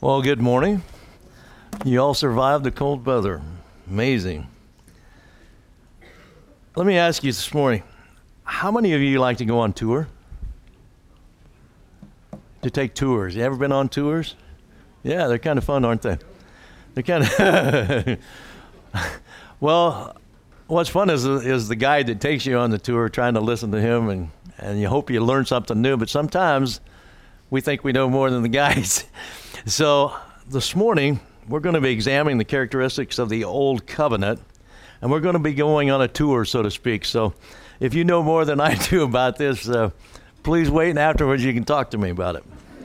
Well, good morning. You all survived the cold weather. Amazing. Let me ask you this morning, how many of you like to go on tour? To take tours. You ever been on tours? Yeah, they're kind of fun, aren't they? They're kind of... Well, what's fun is the guide that takes you on the tour, trying to listen to him, and you hope you learn something new, but sometimes we think we know more than the guides. So this morning, we're going to be examining the characteristics of the Old Covenant, and we're going to be going on a tour, so to speak. So if you know more than I do about this, please wait, and afterwards you can talk to me about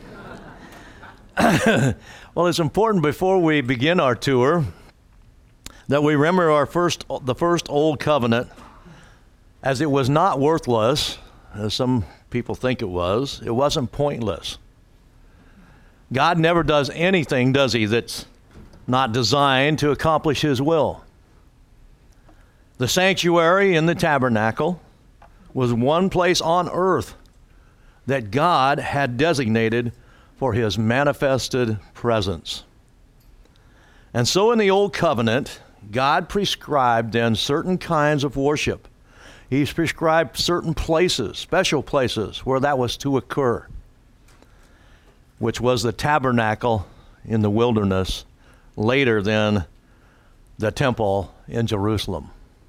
it. Well, it's important before we begin our tour that we remember the first Old Covenant, as it was not worthless, as some people think it was. It wasn't pointless. God never does anything, does he, that's not designed to accomplish his will. The sanctuary in the tabernacle was one place on earth that God had designated for his manifested presence. And so in the Old Covenant, God prescribed then certain kinds of worship. He prescribed certain places, special places, where that was to occur, which was the tabernacle in the wilderness, later than the temple in Jerusalem.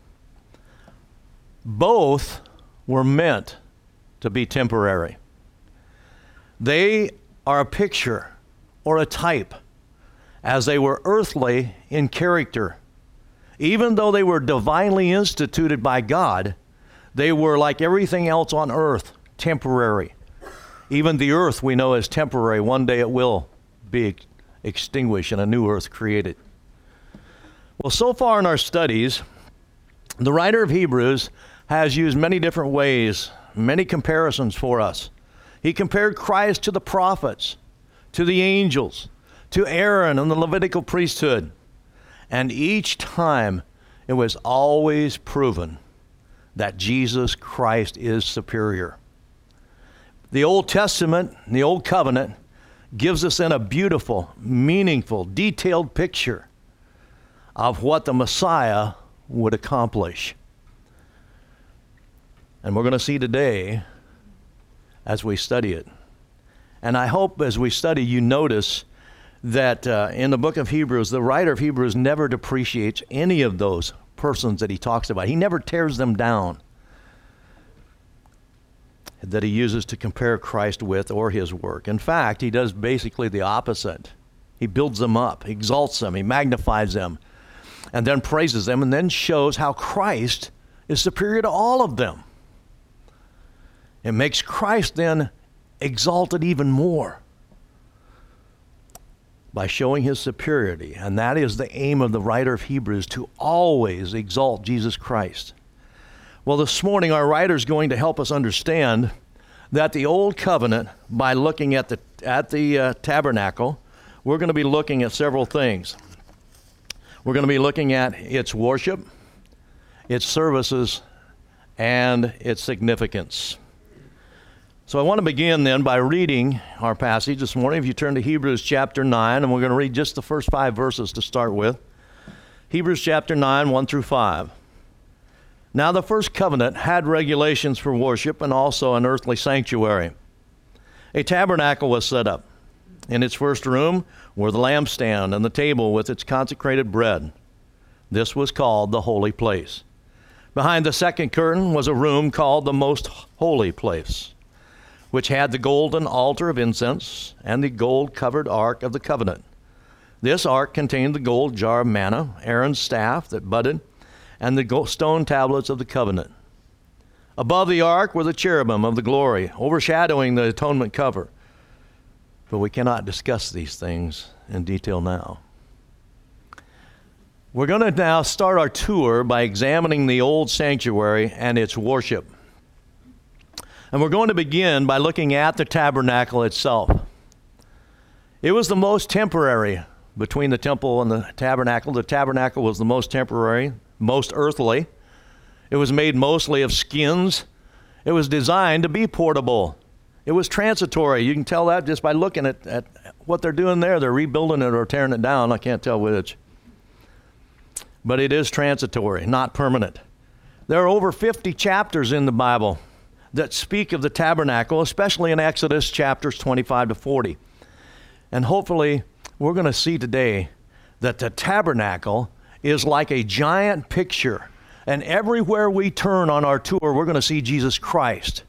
Both were meant to be temporary. They are a picture or a type, as they were earthly in character. Even though they were divinely instituted by God, they were, like everything else on earth, temporary. Even the earth we know is temporary. One day it will be extinguished and a new earth created. Well, so far in our studies, the writer of Hebrews has used many different ways, many comparisons for us. He compared Christ to the prophets, to the angels, to Aaron and the Levitical priesthood. And each time it was always proven that Jesus Christ is superior. The Old Testament, the Old Covenant, gives us then a beautiful, meaningful, detailed picture of what the Messiah would accomplish. And we're going to see today as we study it. And I hope as we study you notice that in the book of Hebrews, the writer of Hebrews never depreciates any of those persons that he talks about. He never tears them down, that he uses to compare Christ with or his work. In fact, he does basically the opposite. He builds them up, exalts them, he magnifies them, and then praises them, and then shows how Christ is superior to all of them. It makes Christ then exalted even more by showing his superiority. And that is the aim of the writer of Hebrews, to always exalt Jesus Christ. Well, this morning our writer is going to help us understand that the Old Covenant, by looking at the tabernacle, we're going to be looking at several things. We're going to be looking at its worship, its services, and its significance. So I want to begin then by reading our passage this morning. If you turn to Hebrews chapter 9, and we're going to read just the first 5 verses to start with. Hebrews chapter 9, 1 through 5. Now the first covenant had regulations for worship and also an earthly sanctuary. A tabernacle was set up. In its first room were the lampstand and the table with its consecrated bread. This was called the holy place. Behind the second curtain was a room called the most holy place, which had the golden altar of incense and the gold-covered ark of the covenant. This ark contained the gold jar of manna, Aaron's staff that budded, and the stone tablets of the covenant. Above the ark were the cherubim of the glory, overshadowing the atonement cover. But we cannot discuss these things in detail now. We're going to now start our tour by examining the old sanctuary and its worship. And we're going to begin by looking at the tabernacle itself. It was the most temporary between the temple and the tabernacle. The tabernacle was the most temporary, most earthly. It was made mostly of skins. It was designed to be portable. It was transitory. You can tell that just by looking at what they're doing there. They're rebuilding it or tearing it down. I can't tell which. But it is transitory, not permanent. There are over 50 chapters in the Bible that speak of the tabernacle, especially in Exodus chapters 25 to 40. And hopefully, we're going to see today that the tabernacle is like a giant picture. And everywhere we turn on our tour, we're going to see Jesus Christ.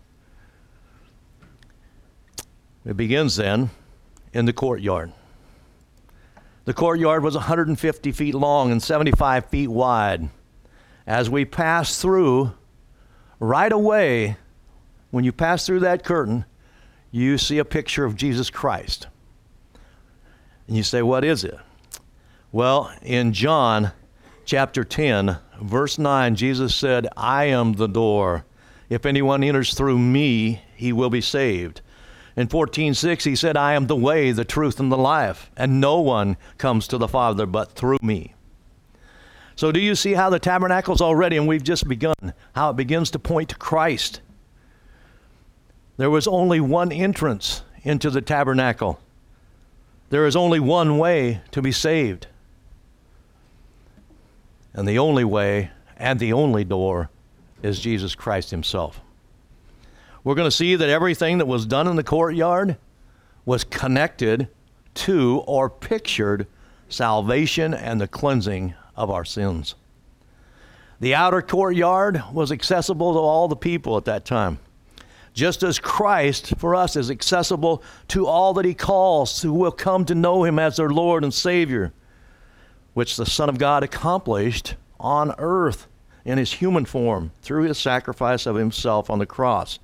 It begins then in the courtyard. The courtyard was 150 feet long and 75 feet wide. As we pass through, right away, when you pass through that curtain, you see a picture of Jesus Christ. And you say, what is it? Well, in John chapter 10, verse 9, Jesus said, I am the door. If anyone enters through me, he will be saved. In 14:6, he said, I am the way, the truth, and the life, and no one comes to the Father but through me. So do you see how the tabernacle's already, and we've just begun, how it begins to point to Christ? There was only one entrance into the tabernacle. There is only one way to be saved. And the only way and the only door is Jesus Christ himself. We're going to see that everything that was done in the courtyard was connected to or pictured salvation and the cleansing of our sins. The outer courtyard was accessible to all the people at that time. Just as Christ, for us, is accessible to all that he calls who will come to know him as their Lord and Savior, which the Son of God accomplished on earth in his human form through his sacrifice of himself on the cross.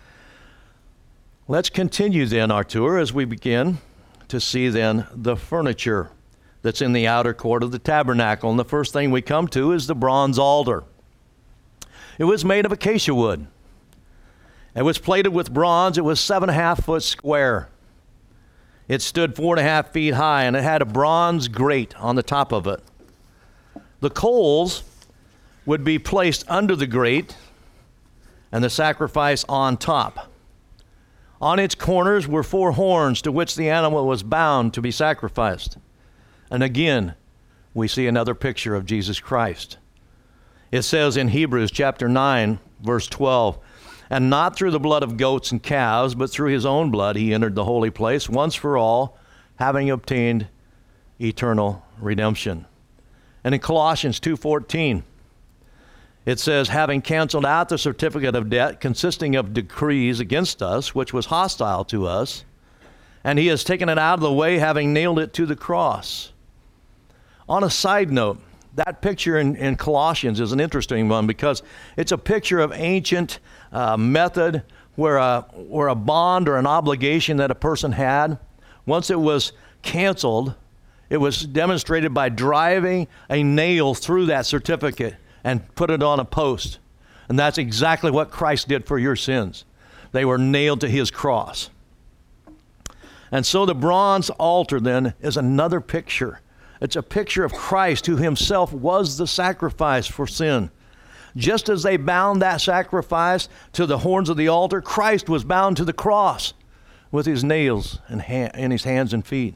Let's continue then our tour as we begin to see then the furniture that's in the outer court of the tabernacle. And the first thing we come to is the bronze altar. It was made of acacia wood. It was plated with bronze. It was 7.5 foot square. It stood 4.5 feet high, and it had a bronze grate on the top of it. The coals would be placed under the grate and the sacrifice on top. On its corners were 4 horns to which the animal was bound to be sacrificed. And again, we see another picture of Jesus Christ. It says in Hebrews chapter 9, verse 12, and not through the blood of goats and calves, but through his own blood he entered the holy place once for all, having obtained eternal redemption. And in Colossians 2:14, it says, having canceled out the certificate of debt consisting of decrees against us, which was hostile to us, and he has taken it out of the way, having nailed it to the cross. On a side note, that picture in Colossians is an interesting one because it's a picture of ancient method where a bond or an obligation that a person had, once it was canceled, it was demonstrated by driving a nail through that certificate and put it on a post. And that's exactly what Christ did for your sins. They were nailed to his cross. And so the bronze altar then is another picture. It's a picture of Christ who himself was the sacrifice for sin. Just as they bound that sacrifice to the horns of the altar, Christ was bound to the cross with his nails in his hands and feet.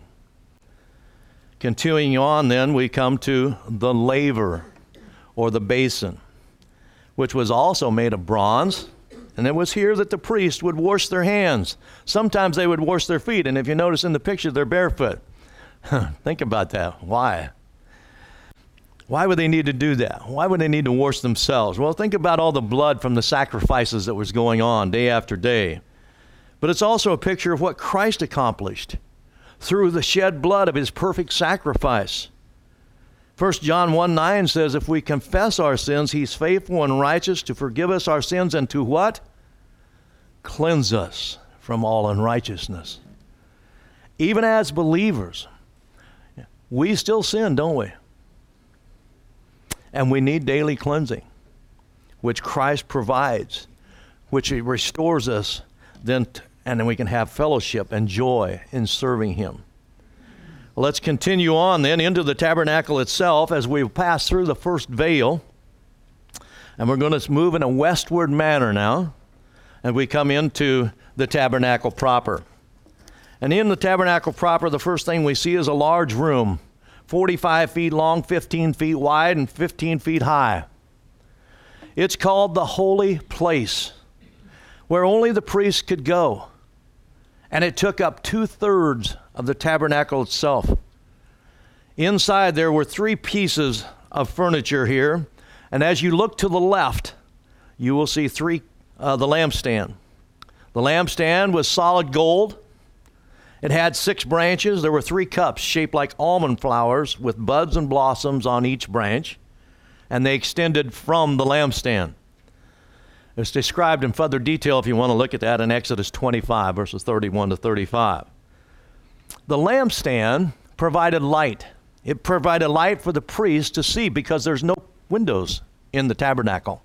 Continuing on then, we come to the laver, or the basin, which was also made of bronze. And it was here that the priest would wash their hands. Sometimes they would wash their feet, and if you notice in the picture, they're barefoot. Think about that. Why? Why would they need to do that? Why would they need to wash themselves? Well, think about all the blood from the sacrifices that was going on day after day. But it's also a picture of what Christ accomplished through the shed blood of his perfect sacrifice. 1 John 1:9 says, if we confess our sins, he's faithful and righteous to forgive us our sins and to what? Cleanse us from all unrighteousness. Even as believers, we still sin, don't we? And we need daily cleansing, which Christ provides, which he restores us, and then we can have fellowship and joy in serving him. Let's continue on then into the tabernacle itself as we pass through the first veil. And we're going to move in a westward manner now. And we come into the tabernacle proper. And in the tabernacle proper, the first thing we see is a large room, 45 feet long, 15 feet wide, and 15 feet high. It's called the holy place, where only the priests could go. And it took up 2/3 of the tabernacle itself. Inside there were 3 pieces of furniture here. And as you look to the left, you will see the lampstand. The lampstand was solid gold. It had 6 branches. There were 3 cups shaped like almond flowers with buds and blossoms on each branch, and they extended from the lampstand. It's described in further detail if you want to look at that in Exodus 25, verses 31 to 35. The lampstand provided light. It provided light for the priest to see because there's no windows in the tabernacle.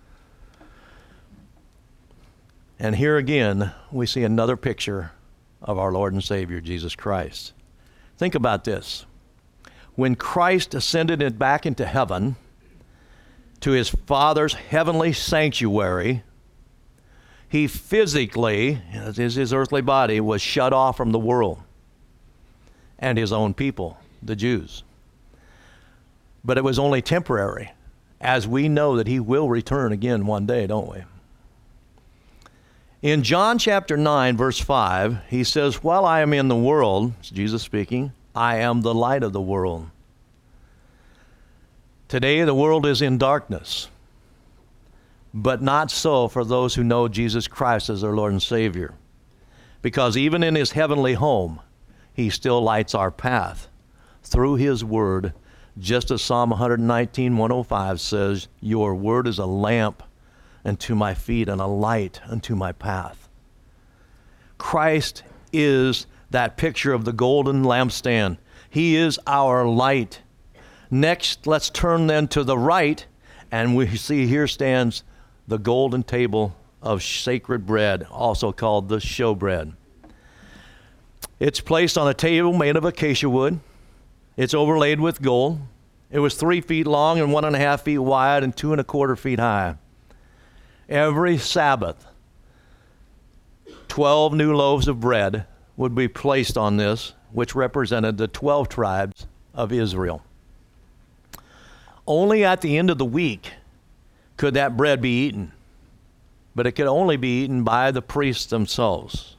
And here again, we see another picture of our Lord and Savior, Jesus Christ. Think about this. When Christ ascended back into heaven, to his Father's heavenly sanctuary, he physically, as is his earthly body, was shut off from the world and his own people, the Jews. But it was only temporary, as we know that he will return again one day, don't we? In John chapter 9, verse 5, he says, "While I am in the world," it's Jesus speaking, "I am the light of the world." Today the world is in darkness, but not so for those who know Jesus Christ as their Lord and Savior. Because even in his heavenly home, he still lights our path through his word, just as Psalm 119, 105 says, "Your word is a lamp unto my feet and a light unto my path." Christ is that picture of the golden lampstand. He is our light. Next, let's turn then to the right, and we see here stands the golden table of sacred bread, also called the showbread. It's placed on a table made of acacia wood. It's overlaid with gold. It was 3 feet long and 1.5 feet wide and 2.25 feet high. Every Sabbath, 12 new loaves of bread would be placed on this, which represented the 12 tribes of Israel. Only at the end of the week could that bread be eaten, but it could only be eaten by the priests themselves.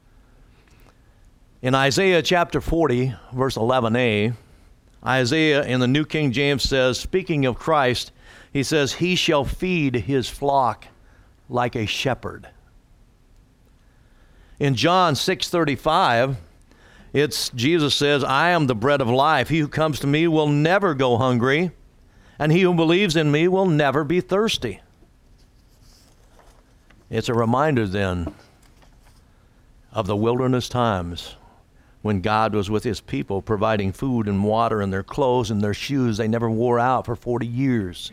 In Isaiah chapter 40, verse 11a, Isaiah in the New King James says, speaking of Christ, he says, "He shall feed his flock like a shepherd." In John 6:35, Jesus says, "I am the bread of life. He who comes to me will never go hungry, and he who believes in me will never be thirsty." It's a reminder then of the wilderness times when God was with his people providing food and water and their clothes and their shoes. They never wore out for 40 years.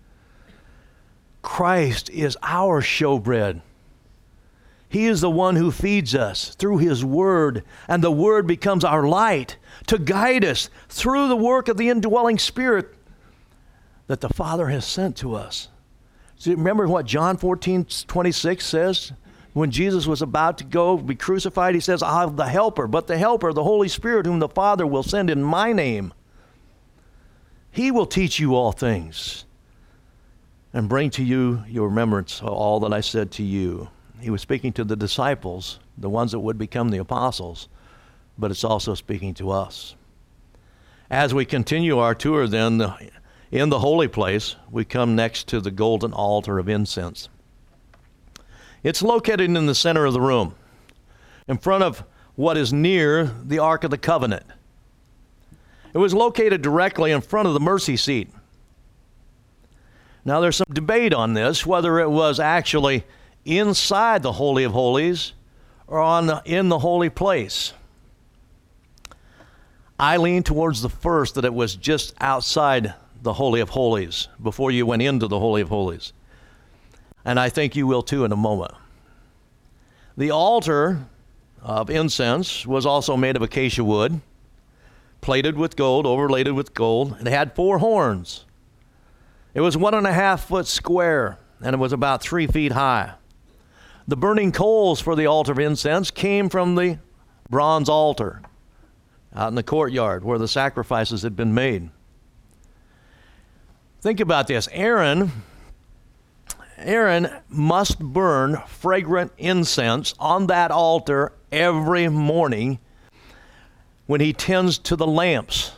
Christ is our showbread. He is the one who feeds us through his word, and the word becomes our light to guide us through the work of the indwelling Spirit that the Father has sent to us. So remember what John 14:26 says? When Jesus was about to go be crucified, he says, "I have the helper, but the helper, the Holy Spirit, whom the Father will send in my name. He will teach you all things and bring to you your remembrance of all that I said to you." He was speaking to the disciples, the ones that would become the apostles, but it's also speaking to us. As we continue our tour then, in the holy place, we come next to the golden altar of incense. It's located in the center of the room, in front of what is near the Ark of the Covenant. It was located directly in front of the mercy seat. Now there's some debate on this, whether it was actually inside the Holy of Holies or in the holy place. I lean towards the first, that it was just outside the Holy of Holies before you went into the Holy of Holies. And I think you will too in a moment. The altar of incense was also made of acacia wood, plated with gold, overlaid with gold. It had 4 horns. It was 1.5 foot square, and it was about 3 feet high. The burning coals for the altar of incense came from the bronze altar out in the courtyard where the sacrifices had been made. Think about this. Aaron must burn fragrant incense on that altar every morning when he tends to the lamps.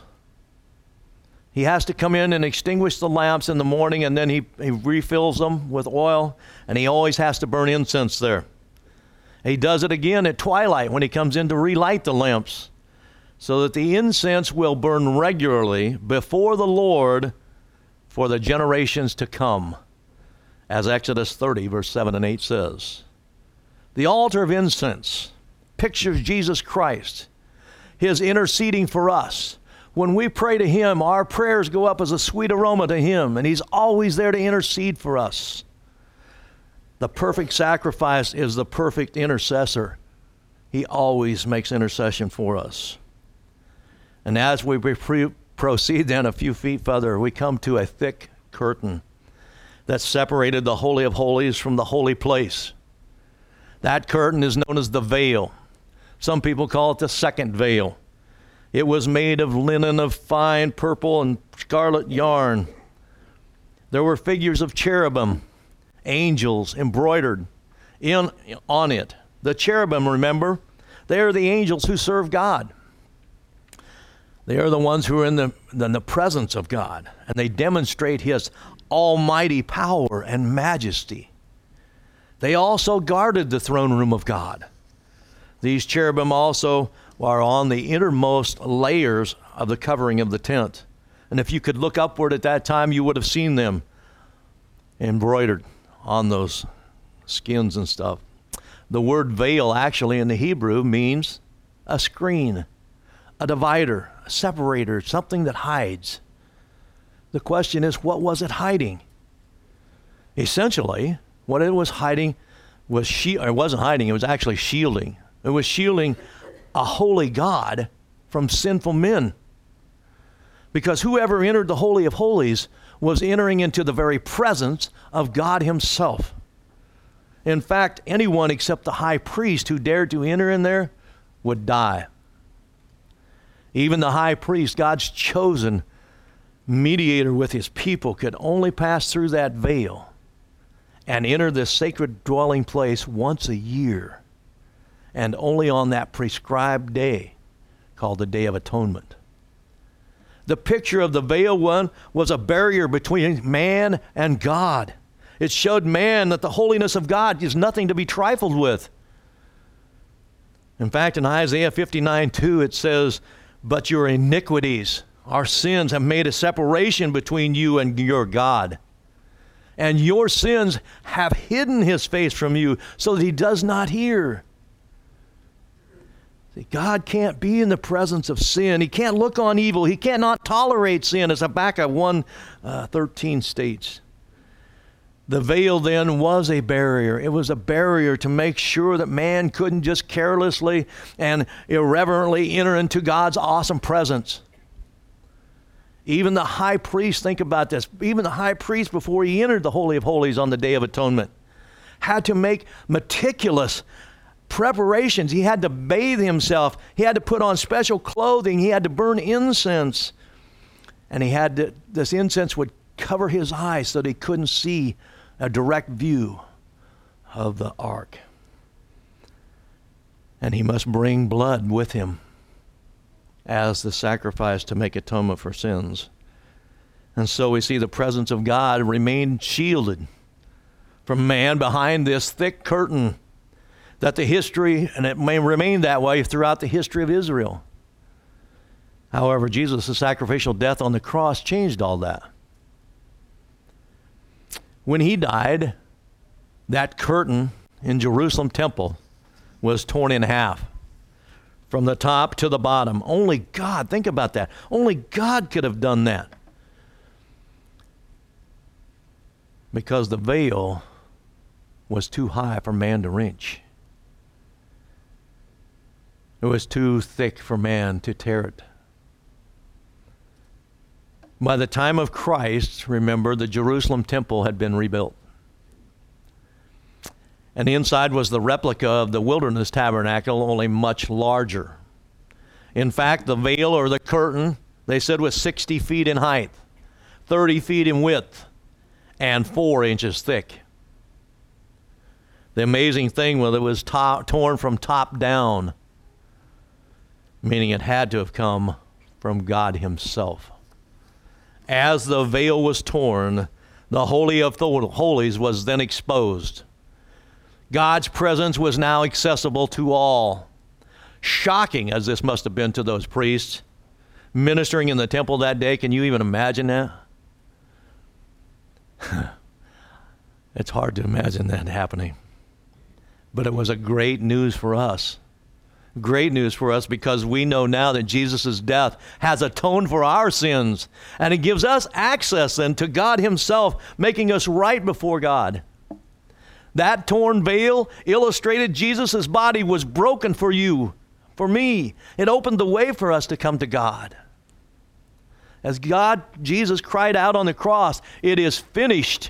He has to come in and extinguish the lamps in the morning, and then he refills them with oil, and he always has to burn incense there. He does it again at twilight when he comes in to relight the lamps, so that the incense will burn regularly before the Lord for the generations to come, as Exodus 30, verse 7 and 8 says. The altar of incense pictures Jesus Christ, his interceding for us. When we pray to him, our prayers go up as a sweet aroma to him, and he's always there to intercede for us. The perfect sacrifice is the perfect intercessor. He always makes intercession for us. And as we proceed then a few feet further, we come to a thick curtain that separated the Holy of Holies from the holy place. That curtain is known as the veil. Some people call it the second veil. It was made of linen of fine purple and scarlet yarn. There were figures of cherubim, angels embroidered on it. The cherubim, remember, they are the angels who serve God. They are the ones who are in the presence of God, and they demonstrate his almighty power and majesty. They also guarded the throne room of God. These cherubim also are on the innermost layers of the covering of the tent. And if you could look upward at that time, you would have seen them embroidered on those skins and stuff. The word veil actually in the Hebrew means a screen, a divider, a separator, something that hides. The question is, what was it hiding? Essentially, what it was hiding was it wasn't hiding, it was actually shielding. It was shielding a holy God from sinful men. Because whoever entered the Holy of Holies was entering into the very presence of God himself. In fact, anyone except the high priest who dared to enter in there would die. Even the high priest, God's chosen mediator with his people, could only pass through that veil and enter this sacred dwelling place once a year, and only on that prescribed day called the Day of Atonement. The picture of the veil one was a barrier between man and God. It showed man that the holiness of God is nothing to be trifled with. In fact, in Isaiah 59:2, it says, "But your iniquities, our sins, have made a separation between you and your God. And your sins have hidden his face from you so that he does not hear." See, God can't be in the presence of sin. He can't look on evil. He cannot tolerate sin, as Habakkuk 1:13 states. The veil then was a barrier. It was a barrier to make sure that man couldn't just carelessly and irreverently enter into God's awesome presence. Even the high priest, think about this, even the high priest, before he entered the Holy of Holies on the Day of Atonement, had to make meticulous preparations. He had to bathe himself. He had to put on special clothing. He had to burn incense. And this incense would cover his eyes so that he couldn't see a direct view of the ark. And he must bring blood with him as the sacrifice to make atonement for sins. And so we see the presence of God remained shielded from man behind this thick curtain that the history, and it may remain that way throughout the history of Israel. However, Jesus' sacrificial death on the cross changed all that. When he died, that curtain in Jerusalem temple was torn in half from the top to the bottom. Only God, think about that. Only God could have done that. Because the veil was too high for man to reach. It was too thick for man to tear it. By the time of Christ, remember, the Jerusalem temple had been rebuilt. And inside was the replica of the wilderness tabernacle, only much larger. In fact, the veil or the curtain, they said, was 60 feet in height, 30 feet in width, and 4 inches thick. The amazing thing was it was torn from top down, meaning it had to have come from God himself. As the veil was torn, the Holy of Holies was then exposed. God's presence was now accessible to all. Shocking as this must have been to those priests ministering in the temple that day. Can you even imagine that? It's hard to imagine that happening. But it was a great news for us. Great news for us because we know now that Jesus' death has atoned for our sins. And it gives us access then to God himself, making us right before God. That torn veil illustrated Jesus' body was broken for you, for me. It opened the way for us to come to God. As Jesus cried out on the cross, "It is finished."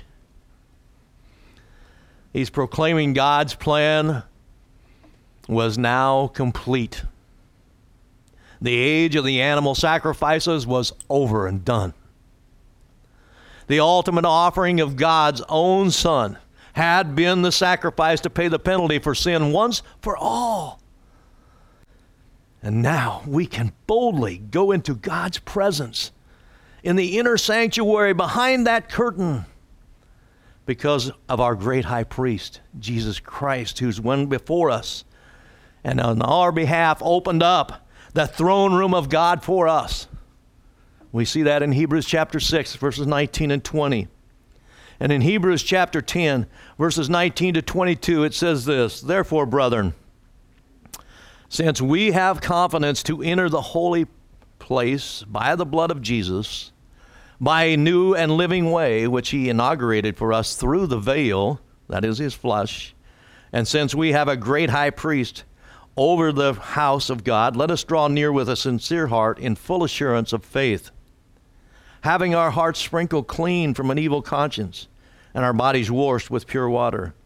He's proclaiming God's plan was now complete. The age of the animal sacrifices was over and done. The ultimate offering of God's own Son had been the sacrifice to pay the penalty for sin once for all. And now we can boldly go into God's presence in the inner sanctuary behind that curtain because of our great high priest, Jesus Christ, who's went before us and on our behalf opened up the throne room of God for us. We see that in Hebrews chapter 6, verses 19 and 20. And in Hebrews chapter 10, verses 19 to 22, it says this, "Therefore, brethren, since we have confidence to enter the holy place by the blood of Jesus, by a new and living way which he inaugurated for us through the veil," that is his flesh, "and since we have a great high priest over the house of God, let us draw near with a sincere heart in full assurance of faith, having our hearts sprinkled clean from an evil conscience and our bodies washed with pure water."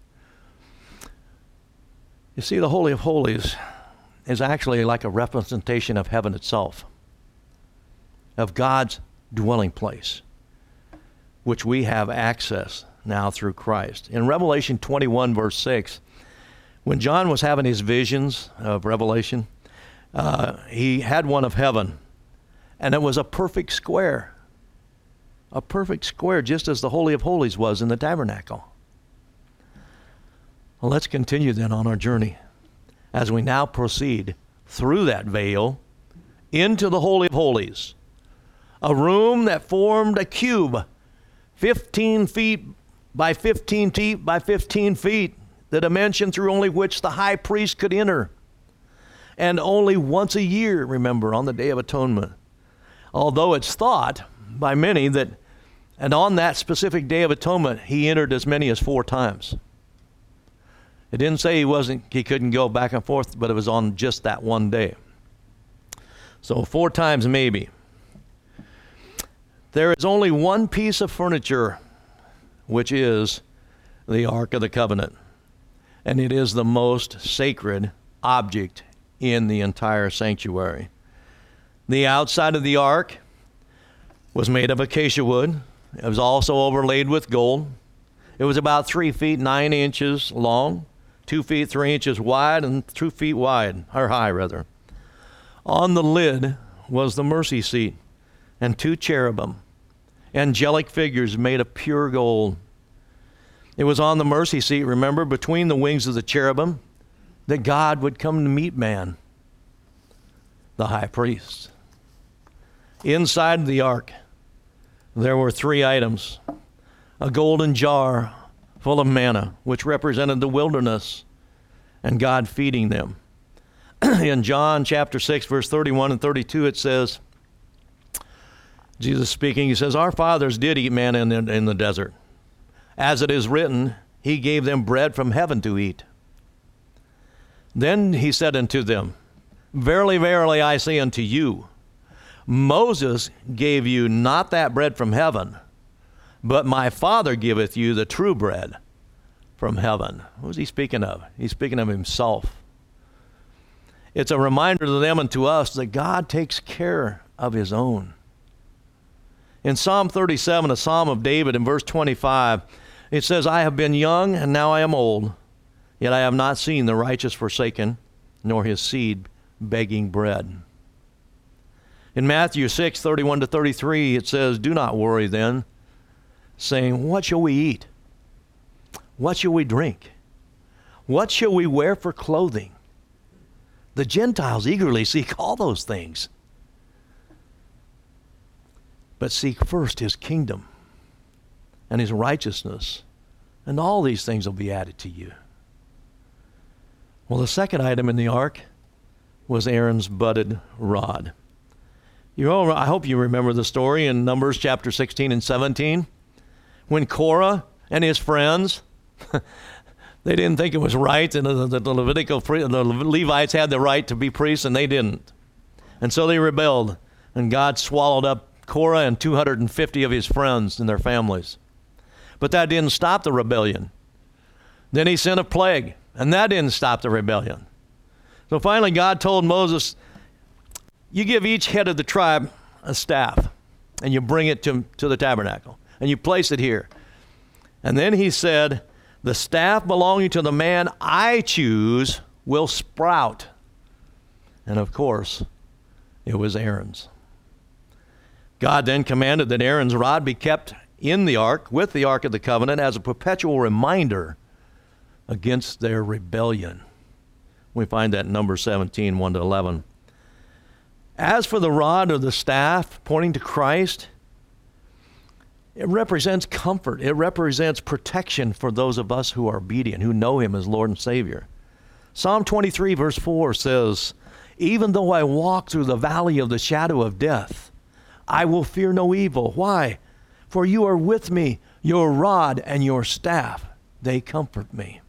You see, the Holy of Holies is actually like a representation of heaven itself, of God's dwelling place, which we have access now through Christ. In Revelation 21, verse 6, when John was having his visions of Revelation, he had one of heaven, and it was a perfect square. A perfect square, just as the Holy of Holies was in the tabernacle. Well, let's continue then on our journey as we now proceed through that veil into the Holy of Holies, a room that formed a cube 15 feet by 15 feet by 15 feet, the dimension through only which the high priest could enter. And only once a year, remember, on the Day of Atonement. Although it's thought by many that, and on that specific Day of Atonement, he entered as many as 4 times. It didn't say he couldn't go back and forth, but it was on just that one day. So 4 times maybe. There is only one piece of furniture, which is the Ark of the Covenant. And it is the most sacred object in the entire sanctuary. The outside of the ark was made of acacia wood. It was also overlaid with gold. It was about 3 feet 9 inches long, 2 feet 3 inches wide, and 2 feet wide, or high rather. On the lid was the mercy seat and 2 cherubim, angelic figures made of pure gold. It was on the mercy seat, remember, between the wings of the cherubim, that God would come to meet man, the high priest. Inside the ark, there were 3 items. A golden jar full of manna, which represented the wilderness and God feeding them. In John chapter 6, verse 31 and 32, it says, Jesus speaking, he says, "Our fathers did eat manna in the desert. As it is written, he gave them bread from heaven to eat. Then he said unto them, Verily, verily, I say unto you, Moses gave you not that bread from heaven, but my Father giveth you the true bread from heaven. Who's he speaking of? He's speaking of himself. It's a reminder to them and to us that God takes care of his own. In Psalm 37, a Psalm of David, in verse 25, it says, I have been young and now I am old, yet I have not seen the righteous forsaken, nor his seed begging bread. In Matthew 6, 31 to 33, it says, do not worry then, saying, what shall we eat? What shall we drink? What shall we wear for clothing? The Gentiles eagerly seek all those things. But seek first his kingdom and his righteousness, and all these things will be added to you. Well, the second item in the ark was Aaron's budded rod. I hope you remember the story in Numbers chapter 16 and 17, when Korah and his friends, they didn't think it was right, and the Levites had the right to be priests, and they didn't. And so they rebelled, and God swallowed up Korah and 250 of his friends and their families. But that didn't stop the rebellion. Then he sent a plague, and that didn't stop the rebellion. So finally God told Moses, you give each head of the tribe a staff, and you bring it to the tabernacle, and you place it here. And then he said, the staff belonging to the man I choose will sprout. And of course, it was Aaron's. God then commanded that Aaron's rod be kept in the ark with the Ark of the Covenant as a perpetual reminder against their rebellion. We find that in Numbers 17, 1 to 11. As for the rod or the staff pointing to Christ, it represents comfort. It represents protection for those of us who are obedient, who know him as Lord and Savior. Psalm 23, verse 4 says, even though I walk through the valley of the shadow of death, I will fear no evil. Why? For you are with me, your rod and your staff, they comfort me.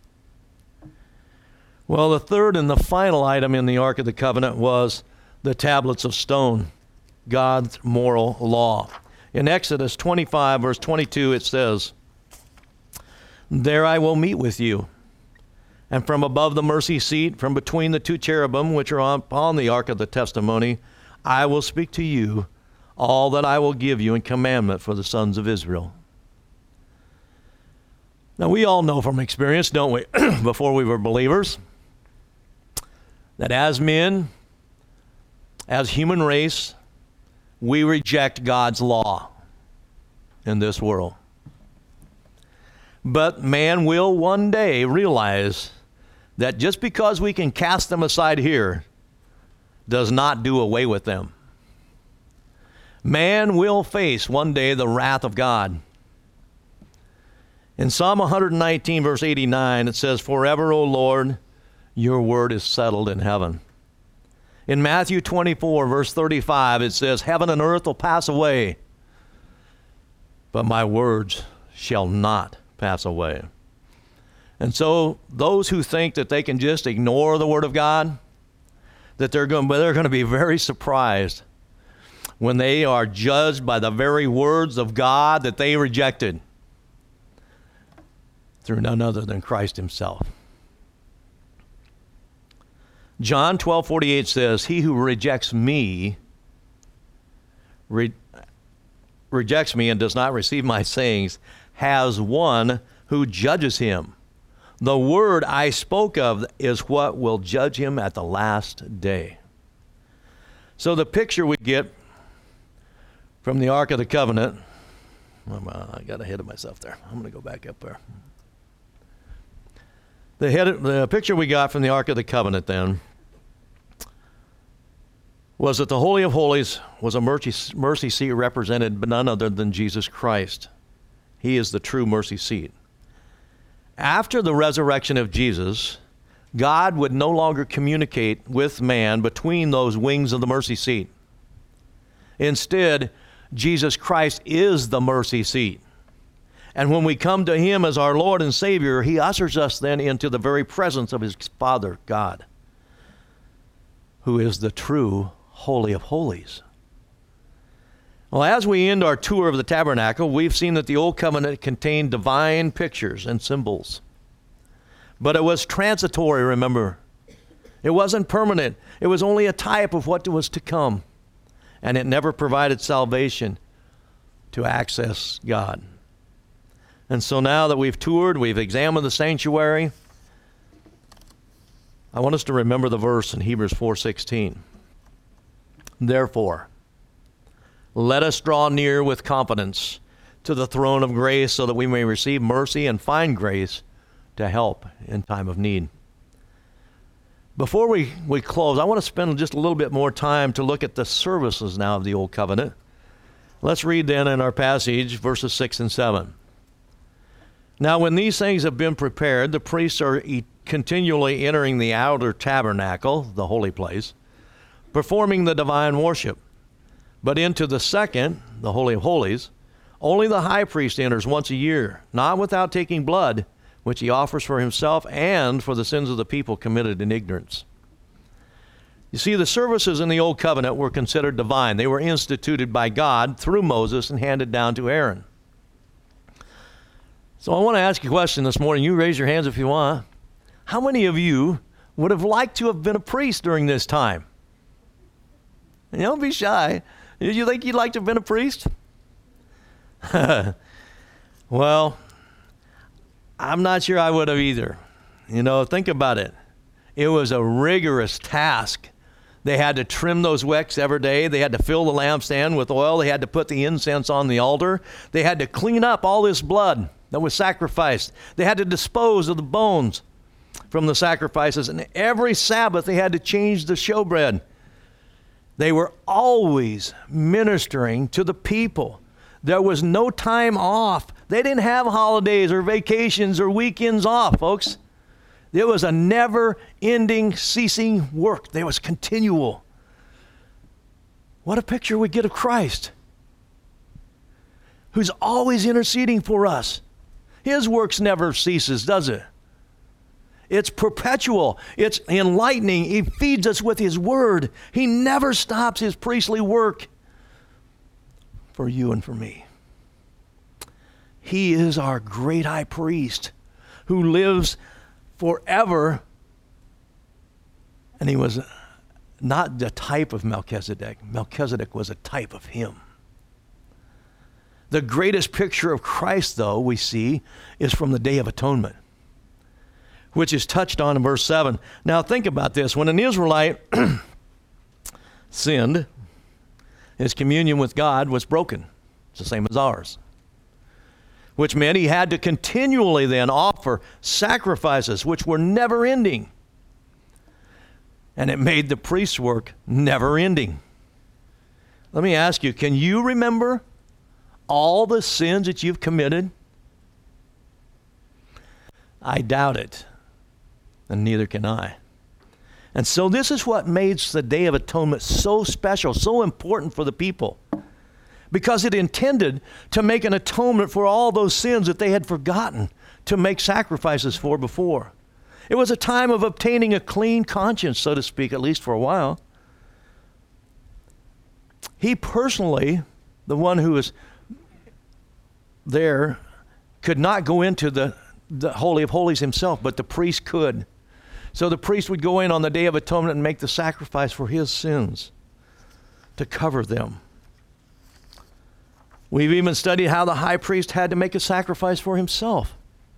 Well, the third and the final item in the Ark of the Covenant was the tablets of stone, God's moral law. In Exodus 25, verse 22, it says, there I will meet with you, and from above the mercy seat, from between the two cherubim which are upon the Ark of the testimony, I will speak to you all that I will give you in commandment for the sons of Israel. Now, we all know from experience, don't we, before we were believers, that as men, as human race, we reject God's law in this world. But man will one day realize that just because we can cast them aside here does not do away with them. Man will face one day the wrath of God. In Psalm 119, verse 89, it says, forever, O Lord, your word is settled in heaven. In Matthew 24, verse 35, it says, heaven and earth will pass away, but my words shall not pass away. And so those who think that they can just ignore the word of God, that they're going to be very surprised when they are judged by the very words of God that they rejected through none other than Christ himself. John 12:48 says, he who rejects me rejects me and does not receive my sayings has one who judges him. The word I spoke of is what will judge him at the last day. So the picture we get from the Ark of the Covenant, I got ahead of myself there. I'm going to go back up there. The picture we got from the Ark of the Covenant then was that the Holy of Holies was a mercy seat represented by none other than Jesus Christ. He is the true mercy seat. After the resurrection of Jesus, God would no longer communicate with man between those wings of the mercy seat. Instead, Jesus Christ is the mercy seat. And when we come to him as our Lord and Savior, he ushers us then into the very presence of his Father, God, who is the true Holy of Holies. Well, as we end our tour of the tabernacle, we've seen that the Old Covenant contained divine pictures and symbols. But it was transitory, remember. It wasn't permanent. It was only a type of what was to come. And it never provided salvation to access God. And so now that we've toured, we've examined the sanctuary, I want us to remember the verse in Hebrews 4:16. Therefore, let us draw near with confidence to the throne of grace so that we may receive mercy and find grace to help in time of need. Before we close, I want to spend just a little bit more time to look at the services now of the Old Covenant. Let's read then in our passage verses 6 and 7. Now when these things have been prepared, the priests are continually entering the outer tabernacle, the holy place, performing the divine worship. But into the second, the Holy of Holies, only the high priest enters once a year, not without taking blood, which he offers for himself and for the sins of the people committed in ignorance. You see, the services in the Old Covenant were considered divine. They were instituted by God through Moses and handed down to Aaron. So I want to ask you a question this morning. You raise your hands if you want. How many of you would have liked to have been a priest during this time? And don't be shy. Did you think you'd like to have been a priest? Well, I'm not sure I would have either. You know, think about it. It was a rigorous task. They had to trim those wicks every day. They had to fill the lampstand with oil. They had to put the incense on the altar. They had to clean up all this blood that was sacrificed. They had to dispose of the bones from the sacrifices. And every Sabbath they had to change the showbread. They were always ministering to the people. There was no time off. They didn't have holidays or vacations or weekends off, folks. It was a never-ending, ceasing work. There was continual. What a picture we get of Christ, who's always interceding for us. His works never ceases, does it? It's perpetual. It's enlightening. He feeds us with His Word. He never stops His priestly work for you and for me. He is our great high priest who lives forever. And He was not the type of Melchizedek. Melchizedek was a type of Him. The greatest picture of Christ, though, we see, is from the Day of Atonement, which is touched on in verse 7. Now think about this. When an Israelite sinned, his communion with God was broken. It's the same as ours. Which meant he had to continually then offer sacrifices which were never ending. And it made the priest's work never ending. Let me ask you, can you remember all the sins that you've committed? I doubt it. And neither can I. And so this is what makes the Day of Atonement so special, so important for the people. Because it intended to make an atonement for all those sins that they had forgotten to make sacrifices for before. It was a time of obtaining a clean conscience, so to speak, at least for a while. He personally, the one who was there, could not go into the Holy of Holies himself, but the priest could. So the priest would go in on the Day of Atonement and make the sacrifice for his sins to cover them. We've even studied how the high priest had to make a sacrifice for himself.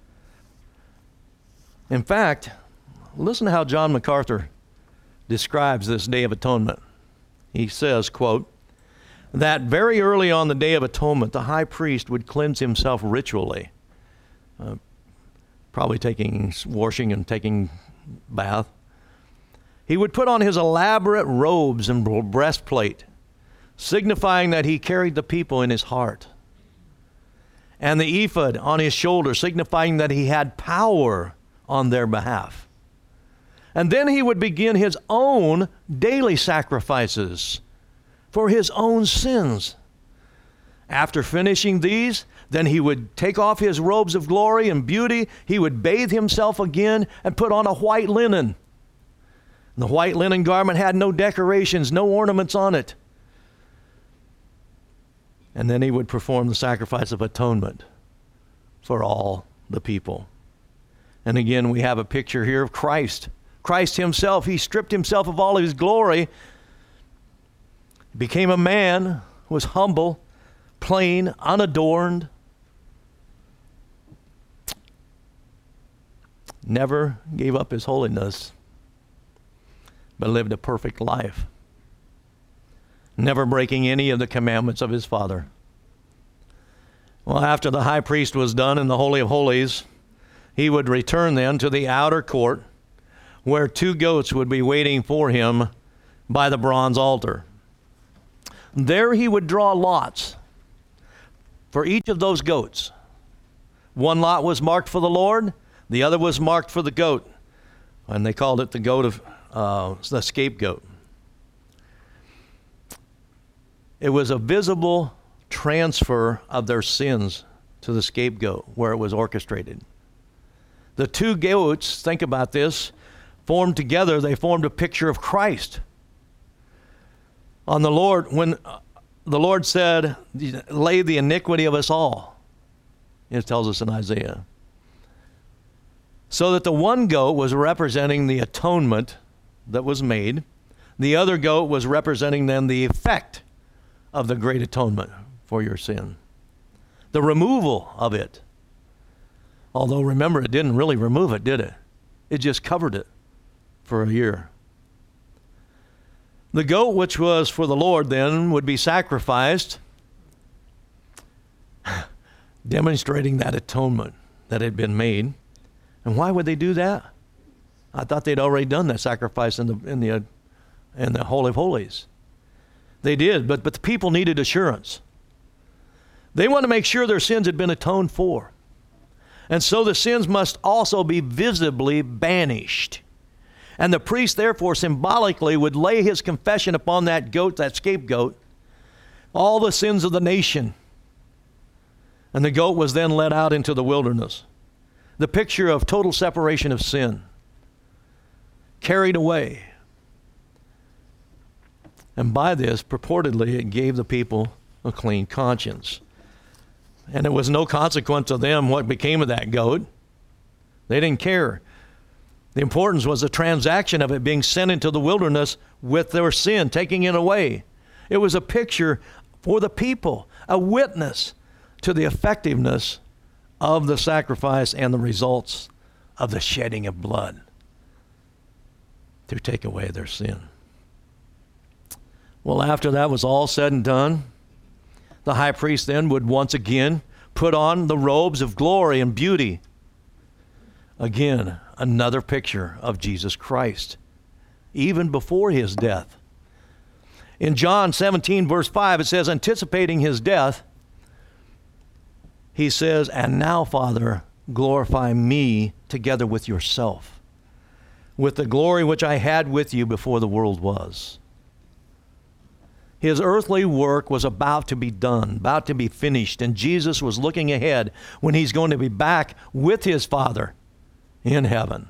In fact, listen to how John MacArthur describes this Day of Atonement. He says, quote, that very early on the Day of Atonement, the high priest would cleanse himself ritually, probably washing and taking bath. He would put on his elaborate robes and breastplate, signifying that he carried the people in his heart, and the ephod on his shoulder, signifying that he had power on their behalf. And then he would begin his own daily sacrifices for his own sins. After finishing these, then he would take off his robes of glory and beauty. He would bathe himself again and put on a white linen. The white linen garment had no decorations, no ornaments on it. And then he would perform the sacrifice of atonement for all the people. And again, we have a picture here of Christ. Christ himself, he stripped himself of all of his glory, became a man, was humble, plain, unadorned, never gave up his holiness, but lived a perfect life, never breaking any of the commandments of his Father. Well, after the high priest was done in the Holy of Holies, he would return then to the outer court, where 2 goats would be waiting for him by the bronze altar. There he would draw lots for each of those goats. One lot was marked for the Lord, the other was marked for the goat, and they called it the goat of the scapegoat. It was a visible transfer of their sins to the scapegoat where it was orchestrated. The 2 goats, think about this, formed together, they formed a picture of Christ. On the Lord, when the Lord said, lay the iniquity of us all, it tells us in Isaiah. So that the one goat was representing the atonement that was made. The other goat was representing then the effect of the great atonement for your sin. The removal of it. Although remember, it didn't really remove it, did it? It just covered it for a year. The goat which was for the Lord then would be sacrificed, demonstrating that atonement that had been made. And why would they do that? I thought they'd already done that sacrifice in the Holy of Holies. They did, but the people needed assurance. They want to make sure their sins had been atoned for. And so the sins must also be visibly banished. And the priest, therefore, symbolically would lay his confession upon that goat, that scapegoat, all the sins of the nation. And the goat was then led out into the wilderness. The picture of total separation of sin. Carried away. And by this, purportedly, it gave the people a clean conscience. And it was no consequence to them what became of that goat. They didn't care. The importance was the transaction of it being sent into the wilderness with their sin, taking it away. It was a picture for the people, a witness to the effectiveness of the sacrifice and the results of the shedding of blood to take away their sin. Well, after that was all said and done, the high priest then would once again put on the robes of glory and beauty. Again, another picture of Jesus Christ, even before his death. In John 17, verse 5, it says, anticipating his death, he says, and now, Father, glorify me together with yourself, with the glory which I had with you before the world was. His earthly work was about to be done, about to be finished, and Jesus was looking ahead when he's going to be back with his Father in heaven.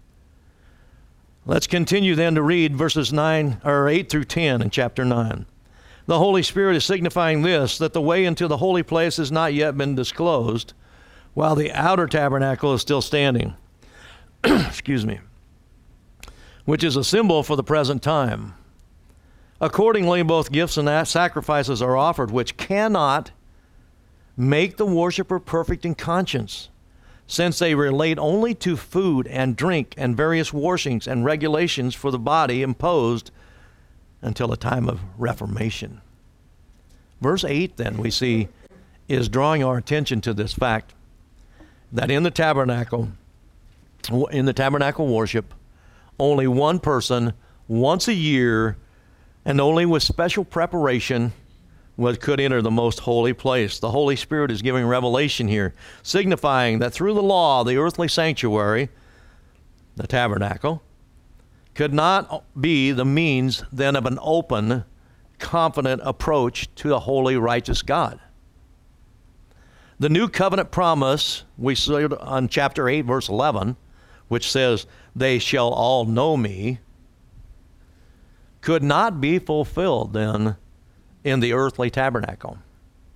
Let's continue then to read verses 8 through 10 in chapter 9. The Holy Spirit is signifying this, that the way into the holy place has not yet been disclosed, while the outer tabernacle is still standing. Excuse me. Which is a symbol for the present time. Accordingly, both gifts and sacrifices are offered, which cannot make the worshiper perfect in conscience, since they relate only to food and drink and various washings and regulations for the body imposed until a time of reformation. Verse 8, then, we see, is drawing our attention to this fact that in the tabernacle worship, only one person once a year and only with special preparation could enter the most holy place. The Holy Spirit is giving revelation here, signifying that through the law, the earthly sanctuary, the tabernacle, could not be the means then of an open, confident approach to the holy, righteous God. The new covenant promise we see on chapter 8, verse 11, which says, they shall all know me, could not be fulfilled then in the earthly tabernacle.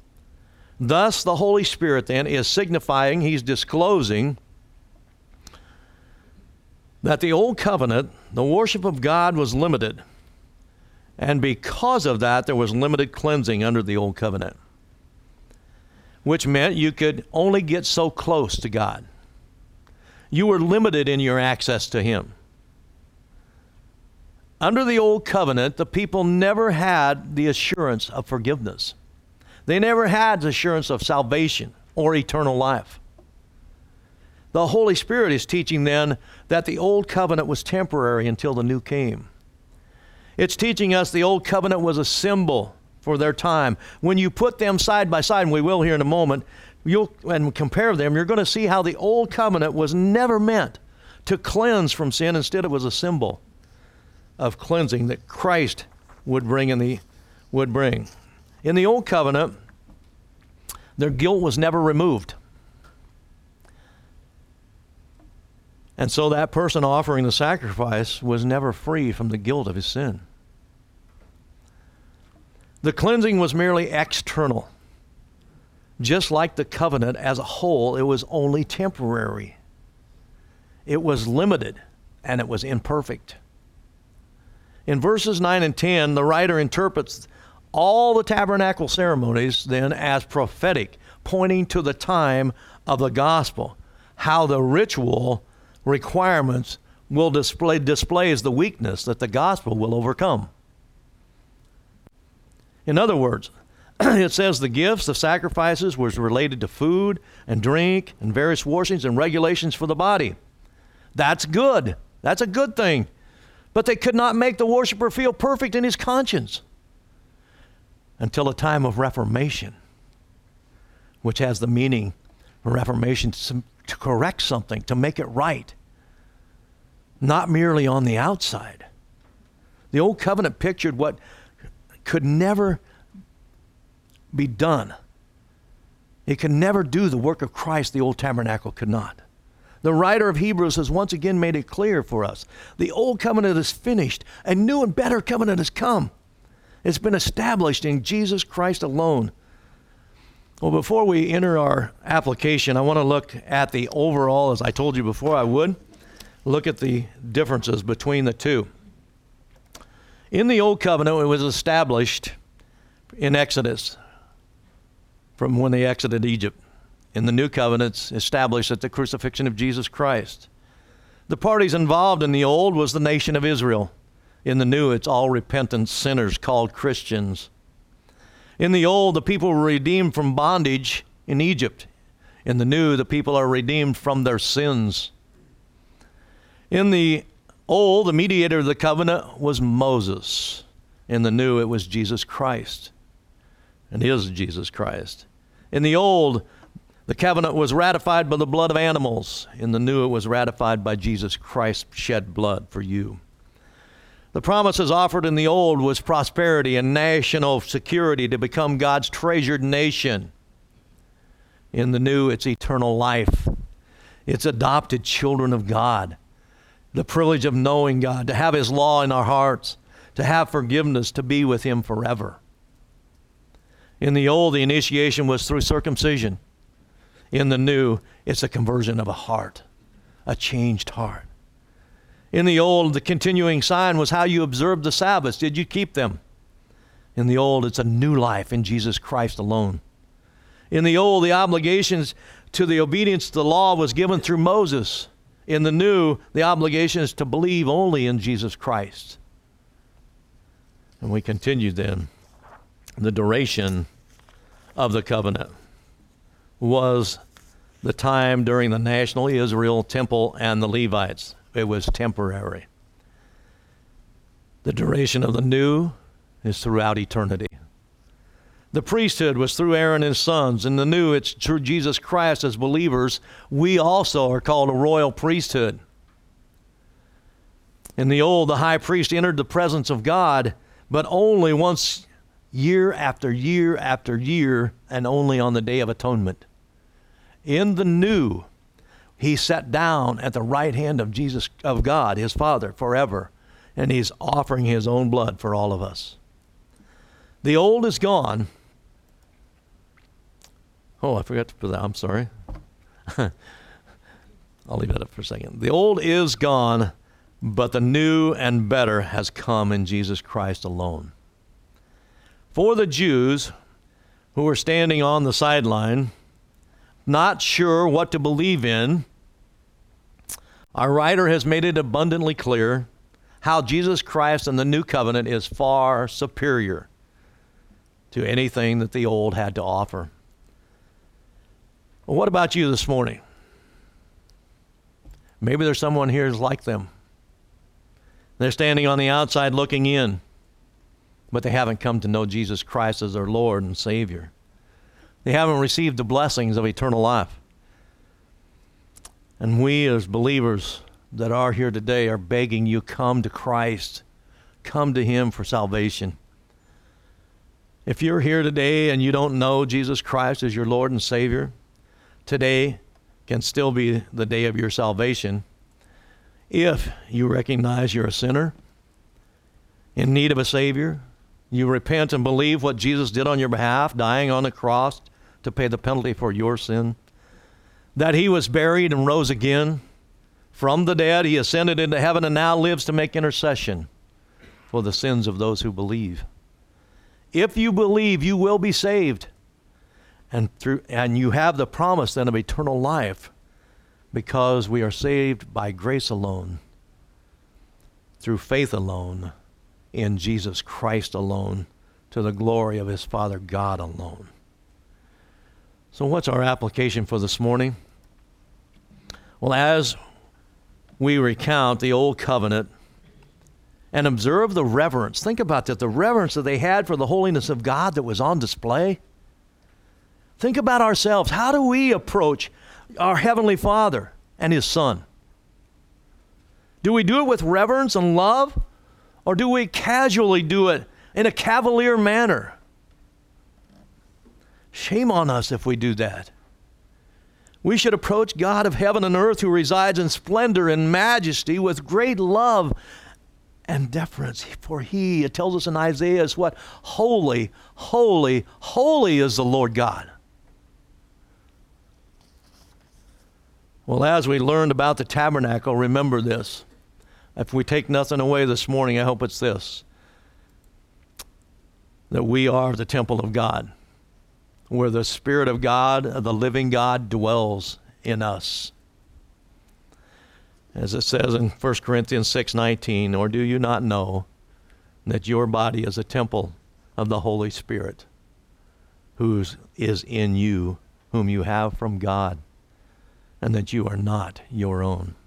Thus, the Holy Spirit then is signifying, he's disclosing that the old covenant, the worship of God was limited. And because of that, there was limited cleansing under the old covenant, which meant you could only get so close to God. You were limited in your access to Him. Under the old covenant, the people never had the assurance of forgiveness. They never had the assurance of salvation or eternal life. The Holy Spirit is teaching then that the old covenant was temporary until the new came. It's teaching us the old covenant was a symbol for their time. When you put them side by side, and we will here in a moment, and compare them, you're going to see how the old covenant was never meant to cleanse from sin. Instead, it was a symbol of cleansing that Christ would bring. In the old covenant, their guilt was never removed. And so that person offering the sacrifice was never free from the guilt of his sin. The cleansing was merely external. Just like the covenant as a whole, it was only temporary. It was limited, and it was imperfect. In verses 9 and 10, the writer interprets all the tabernacle ceremonies then as prophetic, pointing to the time of the gospel, how the ritual requirements will displays the weakness that the gospel will overcome. In other words, it says the gifts, the sacrifices was related to food and drink and various washings and regulations for the body. That's good. That's a good thing. But they could not make the worshiper feel perfect in his conscience until a time of reformation, which has the meaning of reformation to correct something, to make it right, not merely on the outside. The old covenant pictured what could never be done. It could never do the work of Christ the old tabernacle could not. The writer of Hebrews has once again made it clear for us. The old covenant is finished. A new and better covenant has come. It's been established in Jesus Christ alone. Well, before we enter our application, I want to look at the overall, as I told you before I would, look at the differences between the two. In the old covenant, it was established in Exodus, from when they exited Egypt. In the new covenant, it's established at the crucifixion of Jesus Christ. The parties involved in the old was the nation of Israel. In the new, it's all repentant sinners called Christians. In the old, the people were redeemed from bondage in Egypt. In the new, the people are redeemed from their sins. In the old, the mediator of the covenant was Moses. In the new, it was Jesus Christ, and is Jesus Christ. In the old, the covenant was ratified by the blood of animals. In the new, it was ratified by Jesus Christ's shed blood for you. The promises offered in the old was prosperity and national security to become God's treasured nation. In the new, it's eternal life. It's adopted children of God. The privilege of knowing God, to have His law in our hearts, to have forgiveness, to be with Him forever. In the old, the initiation was through circumcision. In the new, it's a conversion of a heart, a changed heart. In the old, the continuing sign was how you observed the Sabbaths. Did you keep them? In the old, it's a new life in Jesus Christ alone. In the old, the obligations to the obedience to the law was given through Moses. In the new, the obligation is to believe only in Jesus Christ. And we continue then. The duration of the covenant was the time during the national Israel temple and the Levites. It was temporary. The duration of the new is throughout eternity. The priesthood was through Aaron and his sons. In the new, it's through Jesus Christ. As believers, we also are called a royal priesthood. In the old, the high priest entered the presence of God, but only once, year after year after year, and only on the Day of Atonement. In the new, he sat down at the right hand of Jesus, of God, his Father, forever, and he's offering his own blood for all of us. The old is gone. Oh, I forgot to put that. I'm sorry. I'll leave that up for a second. The old is gone, but the new and better has come in Jesus Christ alone. For the Jews who were standing on the sideline, not sure what to believe in, our writer has made it abundantly clear how Jesus Christ and the new covenant is far superior to anything that the old had to offer. Well, what about you this morning? Maybe there's someone here who's like them. They're standing on the outside looking in, but they haven't come to know Jesus Christ as their Lord and Savior. They haven't received the blessings of eternal life. And we as believers that are here today are begging you, come to Christ. Come to Him for salvation. If you're here today and you don't know Jesus Christ as your Lord and Savior, today can still be the day of your salvation. If you recognize you're a sinner in need of a Savior, you repent and believe what Jesus did on your behalf, dying on the cross to pay the penalty for your sin, that He was buried and rose again from the dead, He ascended into heaven and now lives to make intercession for the sins of those who believe. If you believe, you will be saved. And you have the promise then of eternal life, because we are saved by grace alone, through faith alone, in Jesus Christ alone, to the glory of His Father God alone. So what's our application for this morning? Well, as we recount the old covenant and observe the reverence, think about that, the reverence that they had for the holiness of God that was on display. Think about ourselves. How do we approach our Heavenly Father and His Son? Do we do it with reverence and love, or do we casually do it in a cavalier manner? Shame on us if we do that. We should approach God of heaven and earth, who resides in splendor and majesty, with great love and deference. For He, it tells us in Isaiah, is what? Holy, holy, holy is the Lord God. Well, as we learned about the tabernacle, remember this. If we take nothing away this morning, I hope it's this: that we are the temple of God, where the Spirit of God, the living God, dwells in us. As it says in 1 Corinthians 6:19, or do you not know that your body is a temple of the Holy Spirit, who is in you, whom you have from God, and that you are not your own?